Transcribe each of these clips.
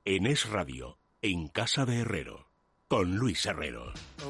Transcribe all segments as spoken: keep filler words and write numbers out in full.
en Es Radio, en Casa de Herrero, con Luis Herrero.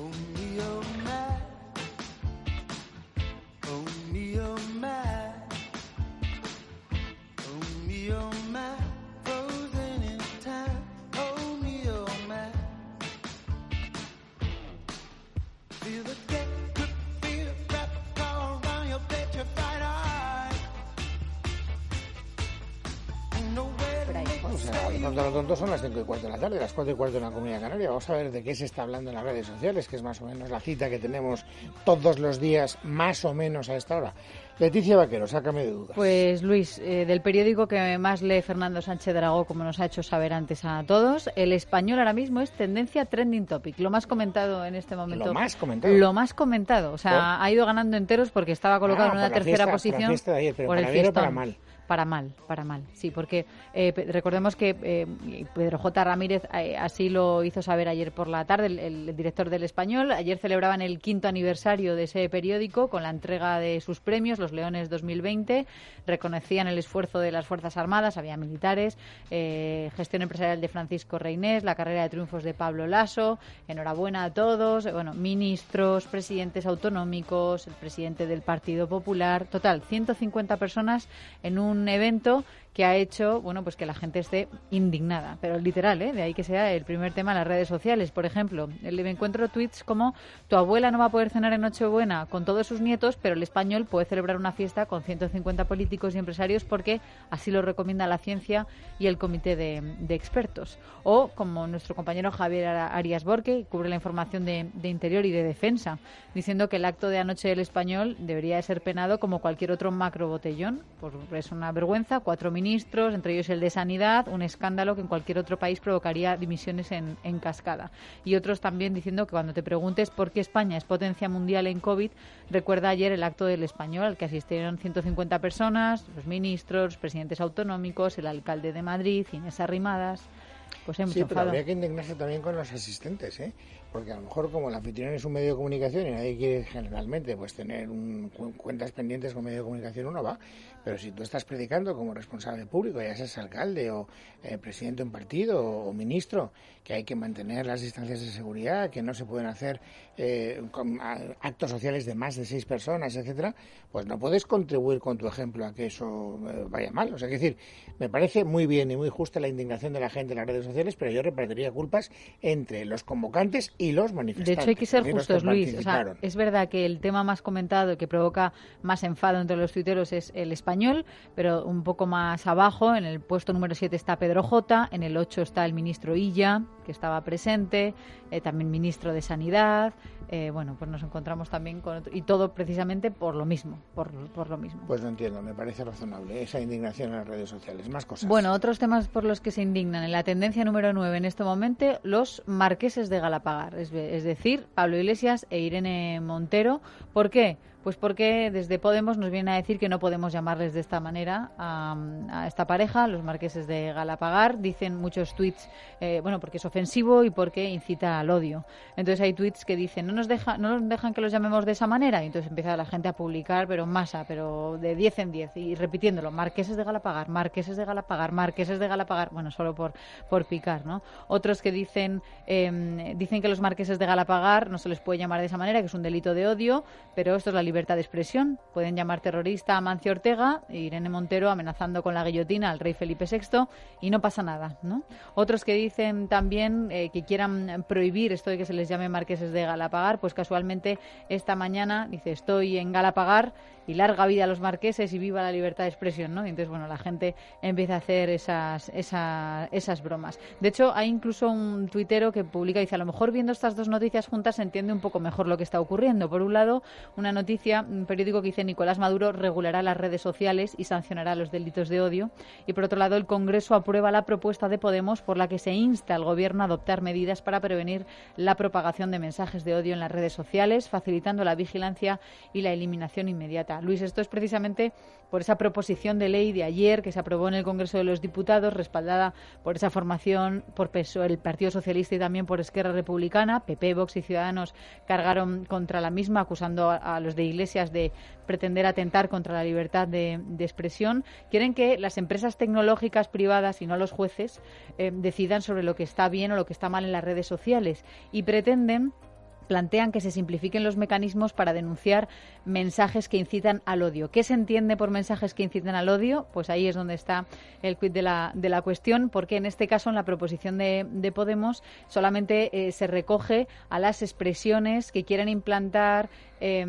Cuando los tontos son las cinco y cuarto de la tarde, las cuatro y cuarto en la Comunidad Canaria. Vamos a ver de qué se está hablando en las redes sociales, que es más o menos la cita que tenemos todos los días, más o menos a esta hora. Leticia Vaquero, sácame de dudas. Pues Luis, eh, del periódico que más lee Fernando Sánchez Dragó, como nos ha hecho saber antes a todos, El Español ahora mismo es tendencia trending topic, lo más comentado en este momento. Lo más comentado. Lo más comentado, o sea, ¿por? Ha ido ganando enteros porque estaba colocado ah, en una tercera fiesta, posición. Por la fiesta de ayer, pero por para el bien o para mal. Para mal, para mal, sí, porque eh, recordemos que eh, Pedro J. Ramírez eh, así lo hizo saber ayer por la tarde, el, el director del Español. Ayer celebraban el quinto aniversario de ese periódico con la entrega de sus premios, los Leones dos mil veinte. Reconocían el esfuerzo de las Fuerzas Armadas, había militares, eh, gestión empresarial de Francisco Reynés, la carrera de triunfos de Pablo Lasso. Enhorabuena a todos, bueno, ministros, presidentes autonómicos, el presidente del Partido Popular. Total, ciento cincuenta personas en un un evento que ha hecho, bueno, pues que la gente esté indignada, pero literal, ¿eh? De ahí que sea el primer tema en las redes sociales. Por ejemplo, me encuentro tweets como: tu abuela no va a poder cenar en Nochebuena con todos sus nietos, pero el Español puede celebrar una fiesta con ciento cincuenta políticos y empresarios porque así lo recomienda la ciencia y el comité de, de expertos. O como nuestro compañero Javier Arias Borque, que cubre la información de, de Interior y de Defensa, diciendo que el acto de anoche del Español debería de ser penado como cualquier otro macro botellón. Pues es una vergüenza, cuatro minutos ministros, entre ellos el de Sanidad, un escándalo que en cualquier otro país provocaría dimisiones en, en cascada. Y otros también diciendo que cuando te preguntes por qué España es potencia mundial en COVID, recuerda ayer el acto del Español, al que asistieron ciento cincuenta personas, los ministros, presidentes autonómicos, el alcalde de Madrid, Inés Arrimadas. Pues hemos sí, enfado. Pero habría que indignarse también con los asistentes, ¿eh? Porque a lo mejor como el anfitrión es un medio de comunicación y nadie quiere generalmente pues tener un, cu- cuentas pendientes con medio de comunicación, uno va. Pero si tú estás predicando como responsable público, ya seas alcalde o eh, presidente de un partido o, o ministro, que hay que mantener las distancias de seguridad, que no se pueden hacer eh, con, a, actos sociales de más de seis personas, etcétera, pues no puedes contribuir con tu ejemplo a que eso eh, vaya mal. O sea, que decir, me parece muy bien y muy justa la indignación de la gente en las redes sociales, pero yo repartiría culpas entre los convocantes y los manifestantes. De hecho, hay que ser justos, Luis. O sea, es verdad que el tema más comentado y que provoca más enfado entre los tuiteros es el Español, pero un poco más abajo, en el puesto número siete está Pedro J, en el ocho está el ministro Illa, que estaba presente, eh, también ministro de Sanidad. Eh, bueno, pues nos encontramos también con otro, y todo precisamente por lo mismo, por, por lo mismo. Pues no entiendo, me parece razonable esa indignación en las redes sociales. Más cosas. Bueno, otros temas por los que se indignan. En la tendencia número nueve en este momento, los marqueses de Galapagar, es, es decir, Pablo Iglesias e Irene Montero. ¿Por qué? Pues porque desde Podemos nos viene a decir que no podemos llamarles de esta manera a, a esta pareja, los marqueses de Galapagar. Dicen muchos tuits, eh, bueno, porque es ofensivo y porque incita al odio. Entonces hay tuits que dicen, no nos, deja, no nos dejan que los llamemos de esa manera. Y entonces empieza la gente a publicar, pero en masa, pero de diez en diez, y repitiéndolo, marqueses de Galapagar, marqueses de Galapagar, marqueses de Galapagar, bueno, solo por, por picar, ¿no? Otros que dicen, eh, dicen que los marqueses de Galapagar no se les puede llamar de esa manera, que es un delito de odio, pero esto es la libertad libertad de expresión. Pueden llamar terrorista a Amancio Ortega e Irene Montero amenazando con la guillotina al rey Felipe sexto y no pasa nada, ¿no? Otros que dicen también eh, que quieran prohibir esto de que se les llame marqueses de Galapagar, pues casualmente esta mañana dice, estoy en Galapagar y larga vida a los marqueses y viva la libertad de expresión, ¿no? Y entonces, bueno, la gente empieza a hacer esas, esas, esas bromas. De hecho, hay incluso un tuitero que publica, dice, a lo mejor viendo estas dos noticias juntas se entiende un poco mejor lo que está ocurriendo. Por un lado, una noticia, un periódico que dice, Nicolás Maduro regulará las redes sociales y sancionará los delitos de odio. Y por otro lado, el Congreso aprueba la propuesta de Podemos por la que se insta al Gobierno a adoptar medidas para prevenir la propagación de mensajes de odio en las redes sociales, facilitando la vigilancia y la eliminación inmediata. Luis, esto es precisamente por esa proposición de ley de ayer que se aprobó en el Congreso de los Diputados, respaldada por esa formación, por P S O E, el Partido Socialista y también por Esquerra Republicana. P P, Vox y Ciudadanos cargaron contra la misma, acusando a, a los de Iglesias de pretender atentar contra la libertad de, de expresión. Quieren que las empresas tecnológicas privadas y no los jueces eh, decidan sobre lo que está bien o lo que está mal en las redes sociales y pretenden plantean que se simplifiquen los mecanismos para denunciar mensajes que incitan al odio. ¿Qué se entiende por mensajes que incitan al odio? Pues ahí es donde está el quid de la, de la cuestión, porque en este caso, en la proposición de, de Podemos, solamente eh, se recoge a las expresiones que quieren implantar eh,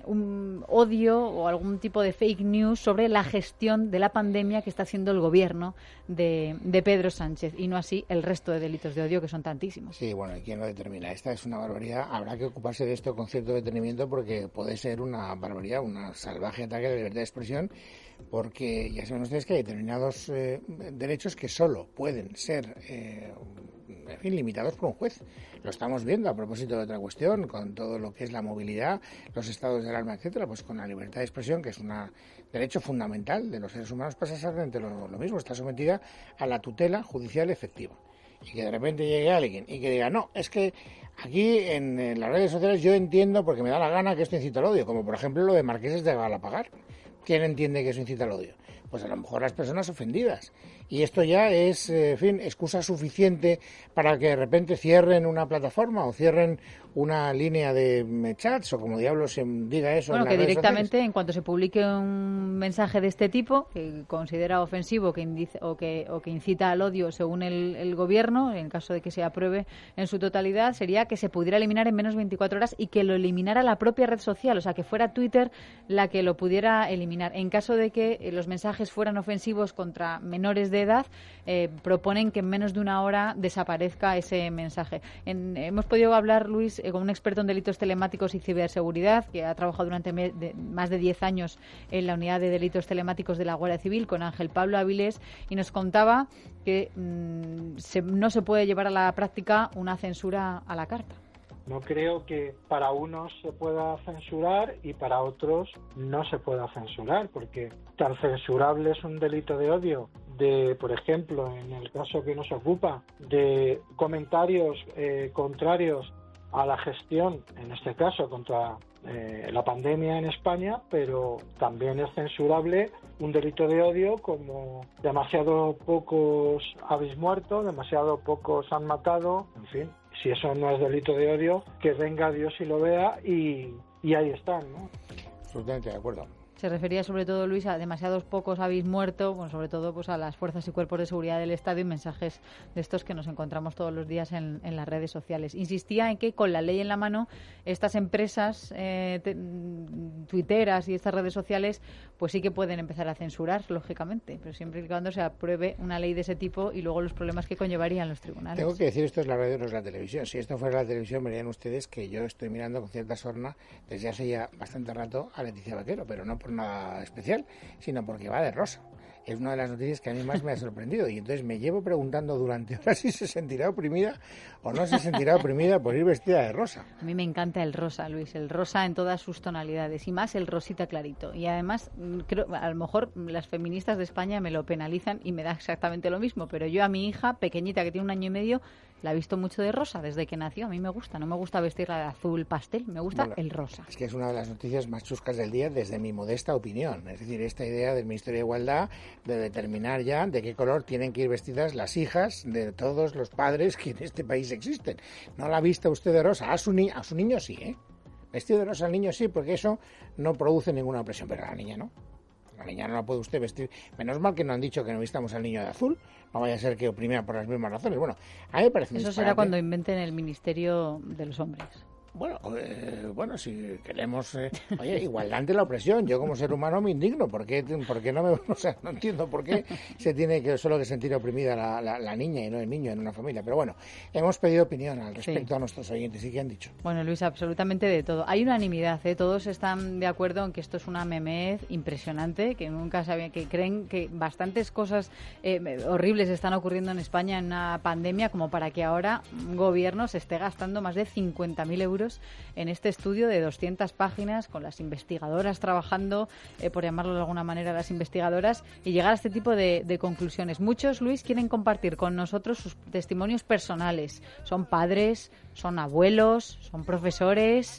un odio o algún tipo de fake news sobre la gestión de la pandemia que está haciendo el gobierno de, de Pedro Sánchez, y no así el resto de delitos de odio, que son tantísimos. Sí, bueno, ¿y quién lo determina? Esta es una barbaridad. Habrá que ocuparse de esto con cierto detenimiento, porque puede ser una barbaridad, una salvaje ataque a la libertad de expresión, porque ya saben ustedes que hay determinados eh, derechos que solo pueden ser eh, en fin, limitados por un juez. Lo estamos viendo a propósito de otra cuestión, con todo lo que es la movilidad, los estados de alarma, etcétera. Pues con la libertad de expresión, que es un derecho fundamental de los seres humanos, pasa exactamente lo, lo mismo. Está sometida a la tutela judicial efectiva. Y que de repente llegue alguien y que diga, no, es que aquí en, en las redes sociales yo entiendo, porque me da la gana, que esto incita al odio, como por ejemplo lo de Marqueses de Galapagar. ¿Quién entiende que eso incita al odio? Pues a lo mejor las personas ofendidas. Y esto ya es, eh, en fin, excusa suficiente para que de repente cierren una plataforma o cierren una línea de chats, o como diablos se diga eso. Bueno, en las que redes directamente sociales. En cuanto se publique un mensaje de este tipo, que considera ofensivo que indice, o, que, o que incita al odio según el, el gobierno, en caso de que se apruebe en su totalidad, sería que se pudiera eliminar en menos de veinticuatro horas y que lo eliminara la propia red social, o sea, que fuera Twitter la que lo pudiera eliminar. En caso de que eh, los mensajes fueran ofensivos contra menores de edad, eh, proponen que en menos de una hora desaparezca ese mensaje. En, hemos podido hablar, Luis, eh, con un experto en delitos telemáticos y ciberseguridad, que ha trabajado durante me, de, más de diez años en la unidad de delitos telemáticos de la Guardia Civil, con Ángel Pablo Avilés, y nos contaba que mmm, se, no se puede llevar a la práctica una censura a la carta. No creo que para unos se pueda censurar y para otros no se pueda censurar, porque tan censurable es un delito de odio de, por ejemplo, en el caso que nos ocupa, de comentarios eh, contrarios a la gestión, en este caso contra eh, la pandemia en España, pero también es censurable un delito de odio como demasiado pocos habéis muerto, demasiado pocos han matado, en fin. Si eso no es delito de odio, que venga Dios y lo vea, y, y ahí están, ¿no? Absolutamente de acuerdo. Se refería sobre todo, Luis, a demasiados pocos habéis muerto, bueno, sobre todo pues a las fuerzas y cuerpos de seguridad del Estado, y mensajes de estos que nos encontramos todos los días en, en las redes sociales. Insistía en que con la ley en la mano, estas empresas eh, te, tuiteras y estas redes sociales pues sí que pueden empezar a censurar, lógicamente, pero siempre y cuando se apruebe una ley de ese tipo y luego los problemas que conllevarían los tribunales. Tengo que decir, esto es la radio, no es la televisión. Si esto fuera la televisión, verían ustedes que yo estoy mirando con cierta sorna desde hace ya bastante rato a Leticia Vaquero, pero no por nada especial, sino porque va de rosa. Es una de las noticias que a mí más me ha sorprendido, y entonces me llevo preguntando durante horas si se sentirá oprimida o no se sentirá oprimida por ir vestida de rosa. A mí me encanta el rosa, Luis, el rosa en todas sus tonalidades, y más el rosita clarito. Y además, creo, a lo mejor las feministas de España me lo penalizan y me da exactamente lo mismo, pero yo a mi hija pequeñita, que tiene un año y medio, la he visto mucho de rosa desde que nació. A mí me gusta, no me gusta vestirla de azul pastel, me gusta bueno, el rosa. Es que es una de las noticias más chuscas del día desde mi modesta opinión. Es decir, esta idea del Ministerio de Igualdad de determinar ya de qué color tienen que ir vestidas las hijas de todos los padres que en este país existen. ¿No la ha visto usted de rosa? A su, ni- a su niño sí, ¿eh? Vestido de rosa al niño sí, porque eso no produce ninguna opresión, pero a la niña no. La niña no la puede usted vestir. Menos mal que no han dicho que no vistamos al niño de azul. No vaya a ser que oprimiera por las mismas razones. Bueno, a mí me parece un Eso disparate. será cuando inventen el Ministerio de los Hombres. Bueno, eh, bueno, si queremos, eh, oye, igualdad ante la opresión. Yo como ser humano me indigno. ¿Por qué, por qué no me, o sea, no entiendo por qué se tiene que solo que sentir oprimida la, la, la niña y no el niño en una familia? Pero bueno, hemos pedido opinión al respecto sí. a nuestros oyentes. ¿Y qué han dicho? Bueno, Luis, absolutamente de todo. Hay unanimidad, ¿eh? Todos están de acuerdo en que esto es una memez impresionante, que nunca sabían, que creen que bastantes cosas eh, horribles están ocurriendo en España en una pandemia como para que ahora un gobierno se esté gastando más de cincuenta mil euros en este estudio de doscientas páginas, con las investigadoras trabajando, eh, por llamarlo de alguna manera, las investigadoras, y llegar a este tipo de, de conclusiones. Muchos, Luis, quieren compartir con nosotros sus testimonios personales. Son padres, son abuelos, son profesores,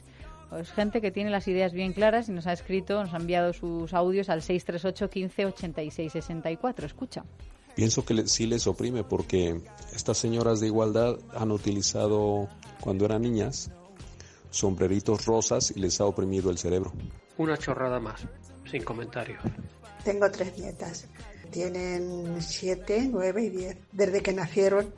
Es gente que tiene las ideas bien claras y nos ha escrito, nos ha enviado sus audios al seis tres ocho, quince, ochenta y seis, sesenta y cuatro. Escucha. Pienso que le, sí les oprime porque estas señoras de igualdad han utilizado, cuando eran niñas, sombreritos rosas y les ha oprimido el cerebro. Una chorrada más, sin comentarios. Tengo tres nietas. Tienen siete, nueve y diez. Desde que nacieron,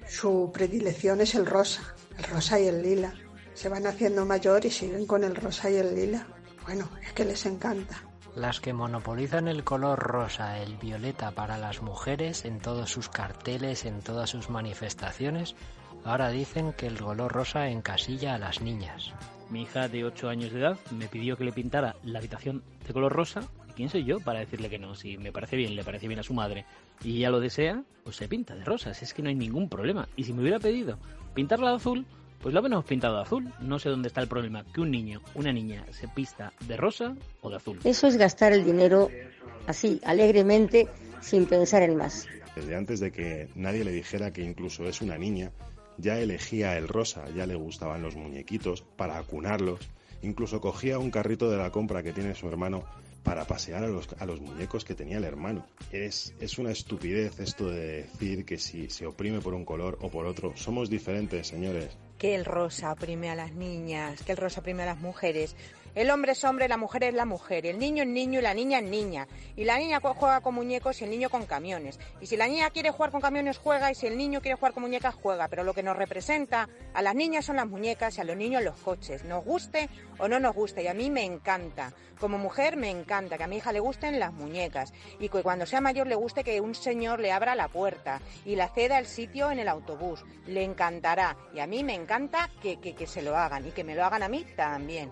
su predilección es el rosa, el rosa y el lila. Se van haciendo mayor y siguen con el rosa y el lila. Bueno, es que les encanta. Las que monopolizan el color rosa, el violeta para las mujeres en todos sus carteles, en todas sus manifestaciones, ahora dicen que el color rosa encasilla a las niñas. Mi hija de ocho años de edad me pidió que le pintara la habitación de color rosa. ¿Y quién soy yo para decirle que no? Si me parece bien, le parece bien a su madre y ella lo desea, pues se pinta de rosas, es que no hay ningún problema. Y si me hubiera pedido pintarla de azul, pues lo hubiéramos pintado de azul. No sé dónde está el problema, que un niño, una niña se pista de rosa o de azul. Eso es gastar el dinero así, alegremente, sin pensar en más. Desde antes de que nadie le dijera que incluso es una niña, ya elegía el rosa, ya le gustaban los muñequitos para acunarlos, incluso cogía un carrito de la compra que tiene su hermano para pasear a los, a los muñecos que tenía el hermano. Es, es una estupidez esto de decir que si se oprime por un color o por otro. Somos diferentes, señores. Que el rosa oprime a las niñas, que el rosa oprime a las mujeres. El hombre es hombre, la mujer es la mujer, el niño es niño y la niña es niña. Y la niña juega con muñecos y el niño con camiones. Y si la niña quiere jugar con camiones, juega, y si el niño quiere jugar con muñecas, juega. Pero lo que nos representa a las niñas son las muñecas y a los niños los coches. Nos guste o no nos guste. Y a mí me encanta. Como mujer me encanta que a mi hija le gusten las muñecas. Y que cuando sea mayor le guste que un señor le abra la puerta y le ceda el sitio en el autobús. Le encantará. Y a mí me encanta que, que, que se lo hagan. Y que me lo hagan a mí también.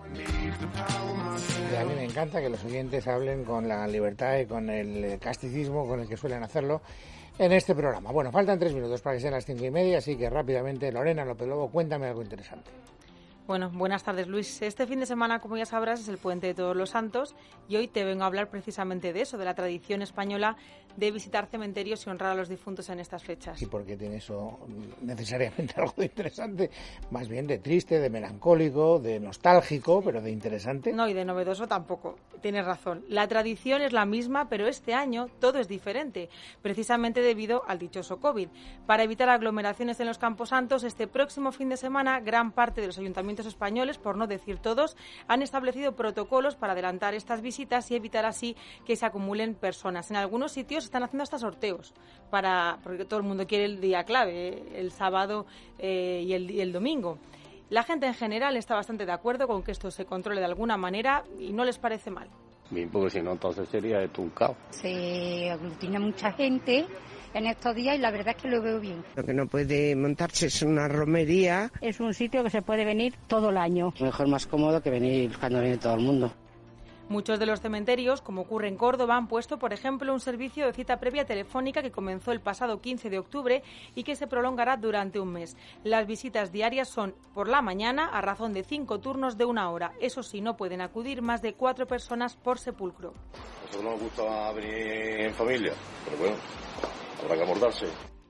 Y a mí me encanta que los oyentes hablen con la libertad y con el casticismo con el que suelen hacerlo en este programa. Bueno, faltan tres minutos para que sean las cinco y media, así que rápidamente, Lorena López Lobo, cuéntame algo interesante. Bueno, buenas tardes, Luis. Este fin de semana, como ya sabrás, es el Puente de Todos los Santos y hoy te vengo a hablar precisamente de eso, de la tradición española de visitar cementerios y honrar a los difuntos en estas fechas. ¿Y por qué tiene eso necesariamente algo de interesante? Más bien de triste, de melancólico, de nostálgico, pero de interesante. No, y de novedoso tampoco. Tienes razón. La tradición es la misma, pero este año todo es diferente, precisamente debido al dichoso COVID. Para evitar aglomeraciones en los camposantos, este próximo fin de semana, gran parte de los ayuntamientos españoles, por no decir todos, han establecido protocolos para adelantar estas visitas y evitar así que se acumulen personas. En algunos sitios están haciendo hasta sorteos, para porque todo el mundo quiere el día clave, el sábado eh, y, el, y el domingo. La gente en general está bastante de acuerdo con que esto se controle de alguna manera y no les parece mal. Bien, porque si no, entonces sería esto un caos. Se aglutina mucha gente en estos días y la verdad es que lo veo bien. Lo que no puede montarse es una romería. Es un sitio que se puede venir todo el año. Mejor, más cómodo que venir cuando viene todo el mundo. Muchos de los cementerios, como ocurre en Córdoba, han puesto, por ejemplo, un servicio de cita previa telefónica que comenzó el pasado quince de octubre y que se prolongará durante un mes. Las visitas diarias son por la mañana a razón de cinco turnos de una hora. Eso sí, no pueden acudir más de cuatro personas por sepulcro. A nosotros nos gusta venir en familia, pero bueno, habrá que abordarse.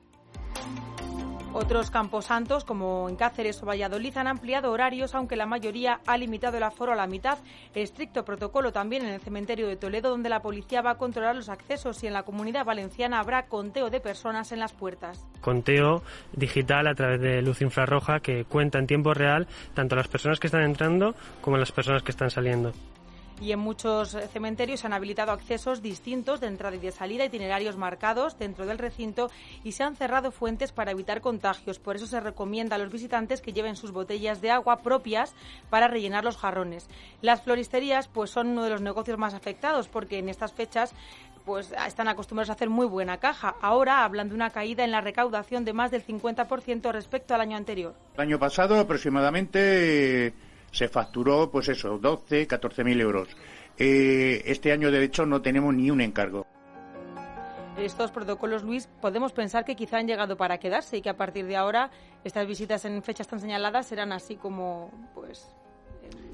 Otros camposantos, como en Cáceres o Valladolid, han ampliado horarios, aunque la mayoría ha limitado el aforo a la mitad. Estricto protocolo también en el cementerio de Toledo, donde la policía va a controlar los accesos, y en la Comunidad Valenciana habrá conteo de personas en las puertas. Conteo digital a través de luz infrarroja que cuenta en tiempo real tanto a las personas que están entrando como a las personas que están saliendo. Y en muchos cementerios se han habilitado accesos distintos de entrada y de salida, itinerarios marcados dentro del recinto, y se han cerrado fuentes para evitar contagios. Por eso se recomienda a los visitantes que lleven sus botellas de agua propias para rellenar los jarrones. Las floristerías pues son uno de los negocios más afectados, porque en estas fechas pues están acostumbrados a hacer muy buena caja. Ahora hablan de una caída en la recaudación de más del cincuenta por ciento respecto al año anterior. El año pasado aproximadamente se facturó, pues eso, doce, catorce mil euros. Eh, este año, de hecho, no tenemos ni un encargo. Estos protocolos, Luis, podemos pensar que quizá han llegado para quedarse y que a partir de ahora estas visitas en fechas tan señaladas serán así como, pues,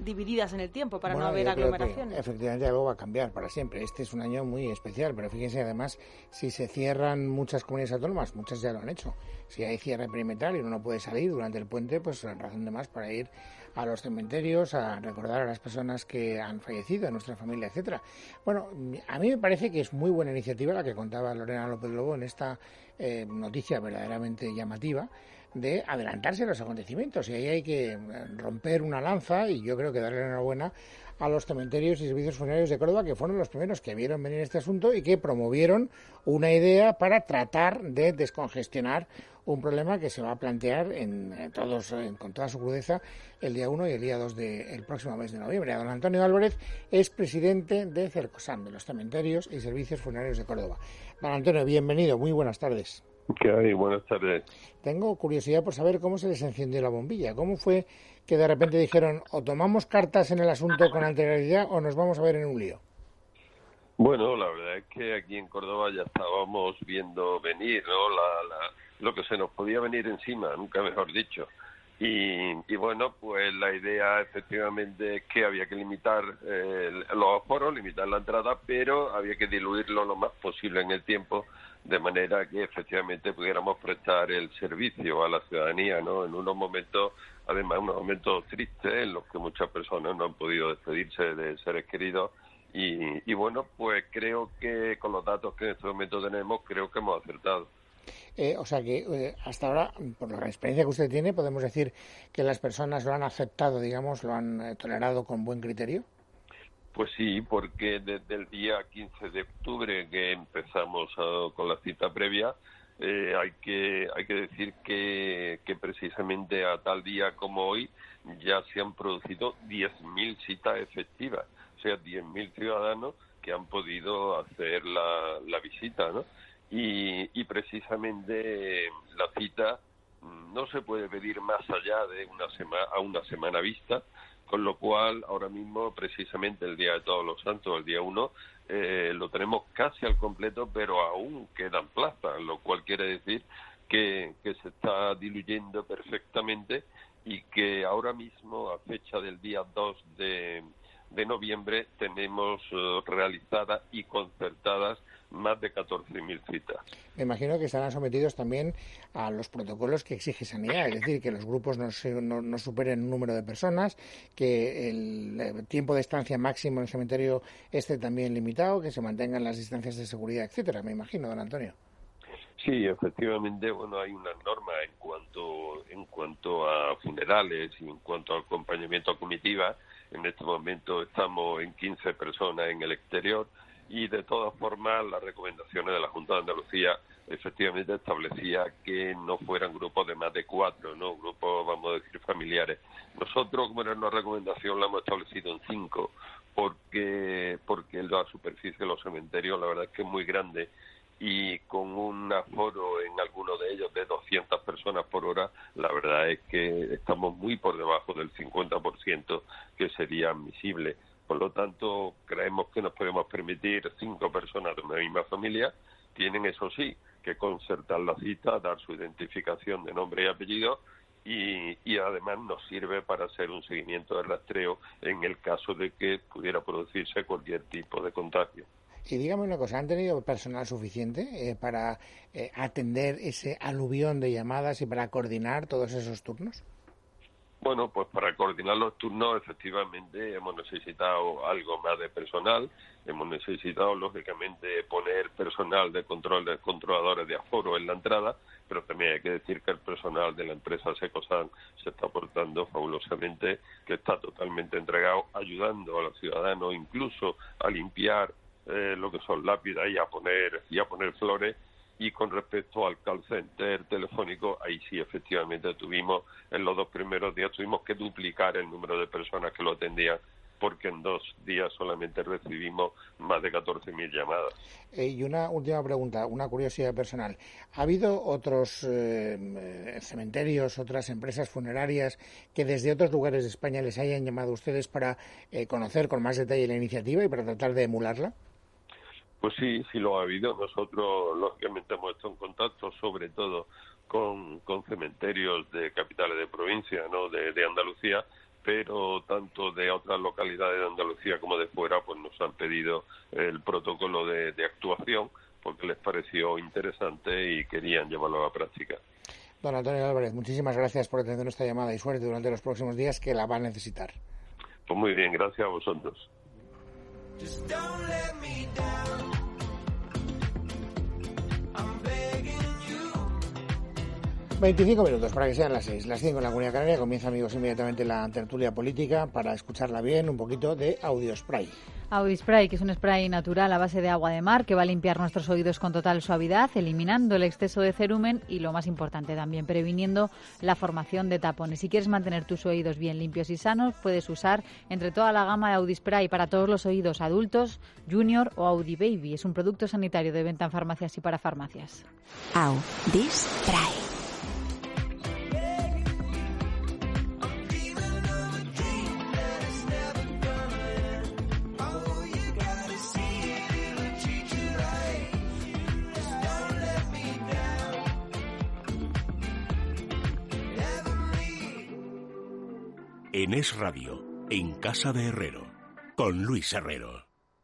divididas en el tiempo para Bueno, no haber yo creo que aglomeraciones. efectivamente algo va a cambiar para siempre. Este es un año muy especial, pero fíjense además, si se cierran muchas comunidades autónomas, muchas ya lo han hecho. Si hay cierre perimetral y uno no puede salir durante el puente, pues razón de más para ir a los cementerios, a recordar a las personas que han fallecido, a nuestra familia, etcétera. Bueno, a mí me parece que es muy buena iniciativa la que contaba Lorena López Lobo en esta eh, noticia verdaderamente llamativa, de adelantarse a los acontecimientos, y ahí hay que romper una lanza, y yo creo que darle enhorabuena a los cementerios y servicios funerarios de Córdoba, que fueron los primeros que vieron venir este asunto y que promovieron una idea para tratar de descongestionar un problema que se va a plantear en todos, en, con toda su crudeza el día uno y el día dos del próximo mes de noviembre. Don Antonio Álvarez es presidente de Cercosam, de los cementerios y servicios funerarios de Córdoba. Don Antonio, bienvenido, muy buenas tardes. ¿Qué hay? Buenas tardes. Tengo curiosidad por saber cómo se les encendió la bombilla. ¿Cómo fue que de repente dijeron o tomamos cartas en el asunto con anterioridad o nos vamos a ver en un lío? Bueno, la verdad es que aquí en Córdoba ya estábamos viendo venir, ¿no? La, la, lo que se nos podía venir encima, nunca mejor dicho. Y, y bueno, pues la idea efectivamente es que había que limitar eh, los aforos, limitar la entrada, pero había que diluirlo lo más posible en el tiempo, de manera que efectivamente pudiéramos prestar el servicio a la ciudadanía, ¿no? En unos momentos, además unos momentos tristes en los que muchas personas no han podido despedirse de seres queridos. Y, y bueno, pues creo que con los datos que en este momento tenemos, creo que hemos acertado. Eh, o sea que eh, hasta ahora, por la experiencia que usted tiene, podemos decir que las personas lo han aceptado, digamos, lo han eh, tolerado con buen criterio. Pues sí, porque desde el día quince de octubre que empezamos a, con la cita previa, eh, hay que hay que decir que, que precisamente a tal día como hoy ya se han producido diez mil citas efectivas, o sea, diez mil ciudadanos que han podido hacer la, la visita, ¿no? Y, y precisamente la cita no se puede pedir más allá de una semana a una semana vista, con lo cual ahora mismo precisamente el Día de Todos los Santos, el día uno, eh, lo tenemos casi al completo, pero aún quedan plazas, lo cual quiere decir que, que se está diluyendo perfectamente y que ahora mismo, a fecha del día dos de, de noviembre, tenemos uh, realizadas y concertadas más de catorce mil citas. Me imagino que estarán sometidos también a los protocolos que exige Sanidad, es decir, que los grupos no, se, no, no superen un número de personas, que el, el tiempo de estancia máximo en el cementerio esté también limitado, que se mantengan las distancias de seguridad, etcétera. Me imagino, don Antonio. Sí, efectivamente, bueno, hay unas normas en cuanto en cuanto a funerales y en cuanto a acompañamiento a comitiva. En este momento estamos en quince personas en el exterior. Y de todas formas, las recomendaciones de la Junta de Andalucía efectivamente establecía que no fueran grupos de más de cuatro, no grupos, vamos a decir, familiares. Nosotros, como era una recomendación, la hemos establecido en cinco, porque porque la superficie de los cementerios, la verdad es que es muy grande, y con un aforo en algunos de ellos de doscientas personas por hora, la verdad es que estamos muy por debajo del cincuenta por ciento que sería admisible. Por lo tanto, creemos que nos podemos permitir cinco personas de una misma familia. Tienen, eso sí, que concertar la cita, dar su identificación de nombre y apellido, y, y además nos sirve para hacer un seguimiento de rastreo en el caso de que pudiera producirse cualquier tipo de contagio. Y dígame una cosa, ¿han tenido personal suficiente eh, para eh, atender ese aluvión de llamadas y para coordinar todos esos turnos? Bueno, pues para coordinar los turnos efectivamente hemos necesitado algo más de personal, hemos necesitado lógicamente poner personal de control de controladores de aforo en la entrada, pero también hay que decir que el personal de la empresa Secosam se está portando fabulosamente, que está totalmente entregado, ayudando a los ciudadanos incluso a limpiar eh, lo que son lápidas y a poner y a poner flores. Y con respecto al call center telefónico, ahí sí efectivamente tuvimos, en los dos primeros días tuvimos que duplicar el número de personas que lo atendían, porque en dos días solamente recibimos más de catorce mil llamadas. Eh, y una última pregunta, una curiosidad personal. ¿Ha habido otros eh, cementerios, otras empresas funerarias que desde otros lugares de España les hayan llamado a ustedes para eh, conocer con más detalle la iniciativa y para tratar de emularla? Pues sí, sí lo ha habido. Nosotros, lógicamente, hemos estado en contacto, sobre todo con, con cementerios de capitales de provincia, ¿no?, de, de Andalucía, pero tanto de otras localidades de Andalucía como de fuera pues nos han pedido el protocolo de, de actuación porque les pareció interesante y querían llevarlo a la práctica. Don Antonio Álvarez, muchísimas gracias por atender nuestra llamada y suerte durante los próximos días, que la va a necesitar. Pues muy bien, gracias a vosotros. veinticinco minutos para que sean las seis, las cinco en la Comunidad Canaria. Comienza, amigos, inmediatamente la tertulia política para escucharla bien, un poquito de Audiospray. Audiospray, que es un spray natural a base de agua de mar que va a limpiar nuestros oídos con total suavidad, eliminando el exceso de cerumen y, lo más importante también, previniendo la formación de tapones. Si quieres mantener tus oídos bien limpios y sanos, puedes usar entre toda la gama de Audiospray para todos los oídos adultos, junior o Audi Baby. Es un producto sanitario de venta en farmacias y para farmacias. Audiospray. En Es Radio, en Casa de Herrero, con Luis Herrero.